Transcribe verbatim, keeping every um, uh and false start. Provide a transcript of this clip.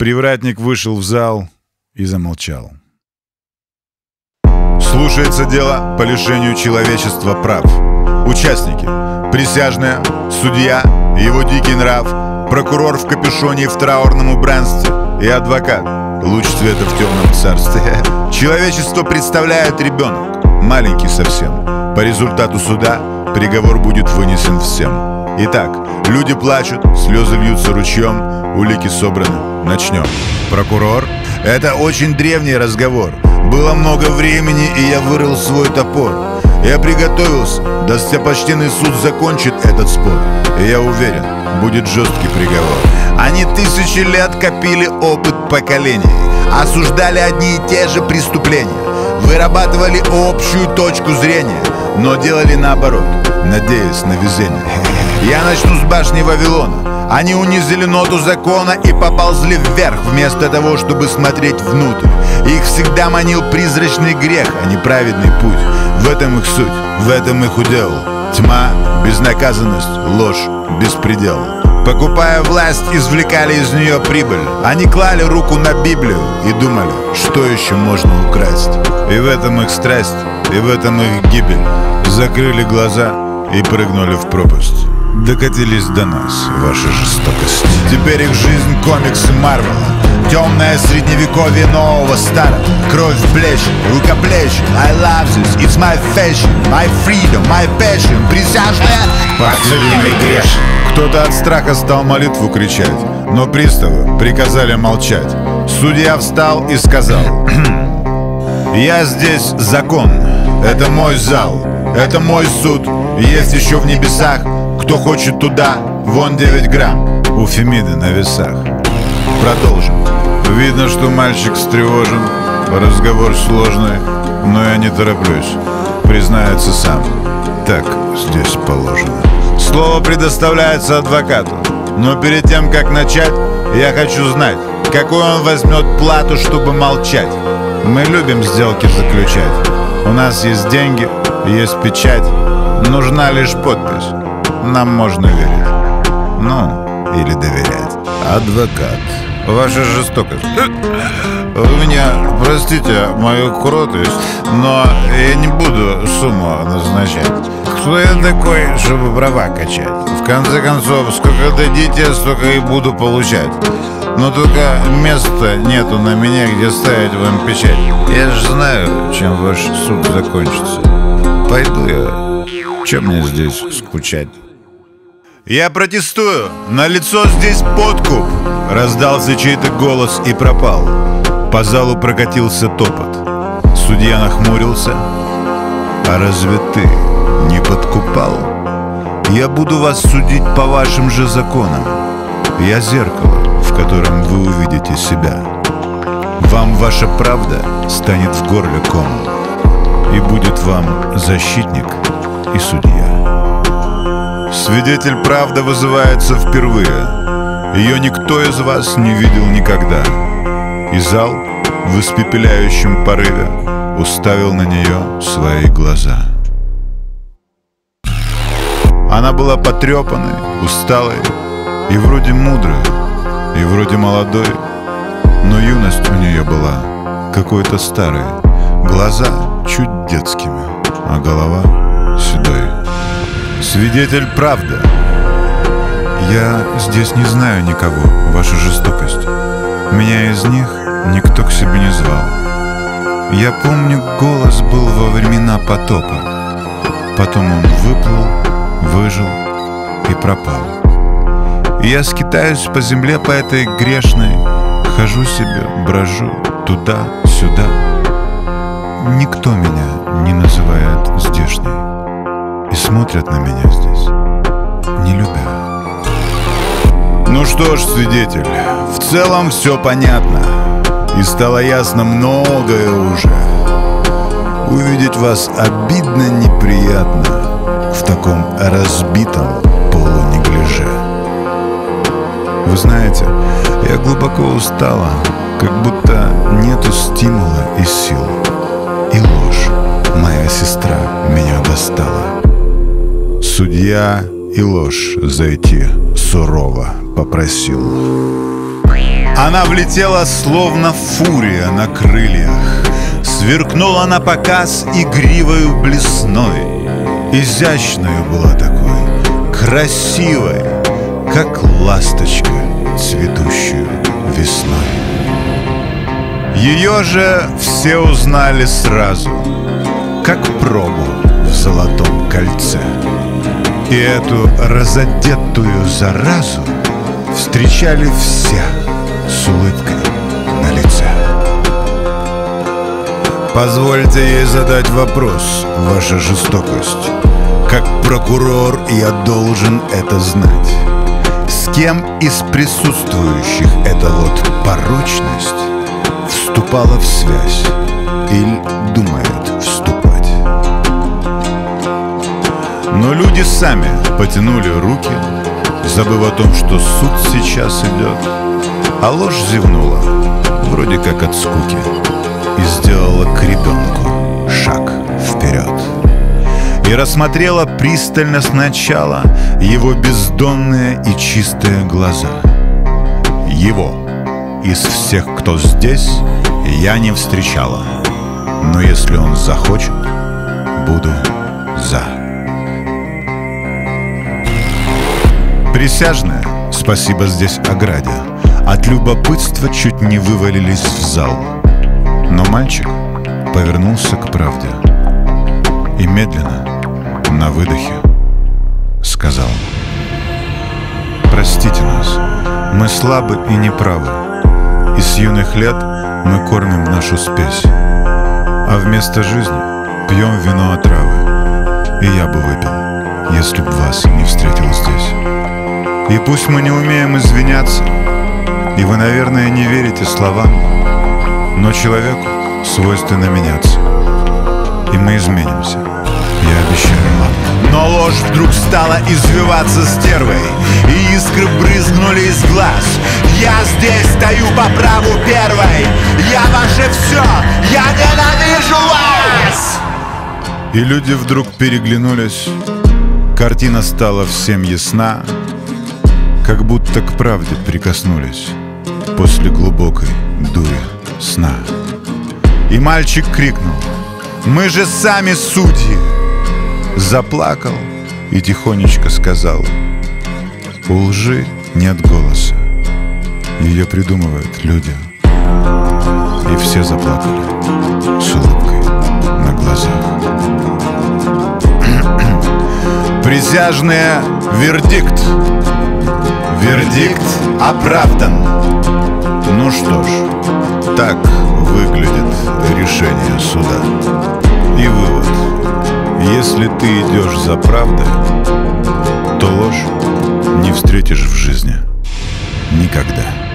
Привратник вышел в зал и замолчал. Слушается дело по лишению человечества прав. Участники: присяжные, судья, его дикий нрав, прокурор в капюшоне и в траурном убранстве и адвокат, луч света в темном царстве. Человечество представляет ребенок, маленький совсем. По результату суда приговор будет вынесен всем. Итак, люди плачут, слезы льются ручьем, улики собраны. Начнем. Прокурор: это очень древний разговор. Было много времени, и я вырыл свой топор. Я приготовился, достопочтенный суд закончит этот спор. И я уверен, будет жесткий приговор. Они тысячи лет копили опыт поколений, осуждали одни и те же преступления, вырабатывали общую точку зрения, но делали наоборот, надеясь на везение. Я начну с башни Вавилона. Они унизили ноту закона и поползли вверх, вместо того, чтобы смотреть внутрь. Их всегда манил призрачный грех, а не праведный путь. В этом их суть, в этом их удел. Тьма, безнаказанность, ложь, беспредел. Покупая власть, извлекали из нее прибыль. Они клали руку на Библию и думали, что еще можно украсть. И в этом их страсть, и в этом их гибель. Закрыли глаза и прыгнули в пропасть. Докатились до нас ваша жестокость. Теперь их жизнь комиксы Марвела. Темное средневековье нового старого. Кровь плещет, рукоплещет. I love this, it's my fashion, my freedom, my passion. Присяжные подсудимый грешен. Кто-то от страха стал молитву кричать, но приставы приказали молчать. Судья встал и сказал: я здесь закон, это мой зал, это мой суд. Есть еще в небесах, кто хочет туда, вон девять грамм у Фемиды на весах. Продолжим. Видно, что мальчик встревожен, разговор сложный, но я не тороплюсь, признается сам. Так здесь положено. Слово предоставляется адвокату, но перед тем, как начать, я хочу знать, какую он возьмет плату, чтобы молчать. Мы любим сделки заключать. У нас есть деньги, есть печать. Нужна лишь подпись. Нам можно верить. Ну, или доверять. Адвокат: ваша жестокость. Вы меня простите мою кротость, но я не буду сумму назначать. Кто я такой, чтобы права качать? В конце концов, сколько дадите, столько и буду получать. Но только места нету на меня, где ставить вам печать. Я же знаю, чем ваш суд закончится. Пойду я. Чем мне здесь скучать? Я протестую! На лицо здесь подкуп! Раздался чей-то голос и пропал. По залу прокатился топот. Судья нахмурился. А разве ты не подкупал? Я буду вас судить по вашим же законам. Я зеркало, в котором вы увидите себя. Вам ваша правда станет в горле комом, и будет вам защитник и судья. Свидетель правда вызывается впервые. Ее никто из вас не видел никогда. И зал в испепеляющем порыве уставил на нее свои глаза. Она была потрепанной, усталой и вроде мудрой, и вроде молодой, но юность у нее была какой-то старой. Глаза чуть детскими, а голова седой. Свидетель правда. Я здесь не знаю никого, ваша жестокость. Меня из них никто к себе не звал. Я помню, голос был во времена потопа. Потом он выплыл, выжил и пропал. И я скитаюсь по земле, по этой грешной. Хожу себе, брожу туда-сюда. Никто меня не называет здешней. И смотрят на меня здесь, не любя. Ну что ж, свидетель, в целом все понятно. И стало ясно многое уже. Увидеть вас обидно неприятно в таком разбитом полунеглиже. Вы знаете, я глубоко устала, как будто нету стимула и сил. И ложь, моя сестра, меня достала. Судья и ложь зайти сурово попросил. Она влетела, словно фурия на крыльях, сверкнула на показ игривою блесной. Изящною была такой, красивой, как ласточка, цветущую весной. Ее же все узнали сразу, как пробу в золотом кольце. И эту разодетую заразу встречали все с улыбкой на лице. Позвольте ей задать вопрос, ваша жестокость. Как прокурор я должен это знать. С кем из присутствующих эта вот порочность вступала в связь или думает вступать? Но люди сами потянули руки, забыв о том, что суд сейчас идет. А ложь зевнула, вроде как от скуки, и сделала к ребенку шаг вперед. И рассмотрела пристально сначала его бездонные и чистые глаза. Его из всех, кто здесь, я не встречала. Но если он захочет, буду за. Присяжные, спасибо здесь ограде, от любопытства чуть не вывалились в зал. Но мальчик повернулся к правде и медленно, на выдохе, сказал: простите нас, мы слабы и неправы, и с юных лет мы кормим нашу спесь, а вместо жизни пьем вино отравы. И я бы выпил, если б вас не встретил здесь. И пусть мы не умеем извиняться, и вы, наверное, не верите словам, но человеку свойственно меняться, и мы изменимся, я обещаю вам. Но ложь вдруг стала извиваться стервой, и искры брызгнули из глаз. Я здесь стою по праву первой, я ваше все, я ненавижу вас! И люди вдруг переглянулись, картина стала всем ясна, как будто к правде прикоснулись после глубокой дури сна. И мальчик крикнул: мы же сами судьи! Заплакал и тихонечко сказал: у лжи нет голоса, ее придумывают люди. И все заплакали с улыбкой на глазах. Присяжные, вердикт. Вердикт оправдан. Ну что ж, так выглядит решение суда. И вывод: если ты идешь за правдой, то ложь не встретишь в жизни никогда.